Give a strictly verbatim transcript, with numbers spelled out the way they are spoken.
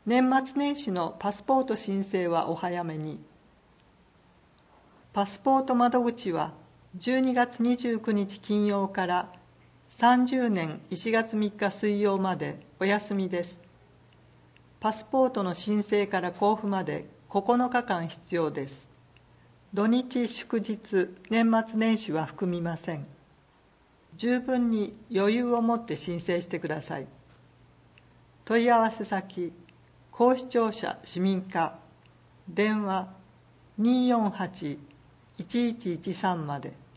年末年始のパスポート申請はお早めに。パスポート窓口はじゅうにがつにじゅうくにち金曜からさんじゅうねんいちがつみっか水曜までお休みです。パスポートの申請から交付までここのかかん必要です。土日祝日、年末年始は含みません。十分に余裕を持って申請してください。問い合わせ先、高視聴者市民課、電話にーよんはち いちいちいちさんまで。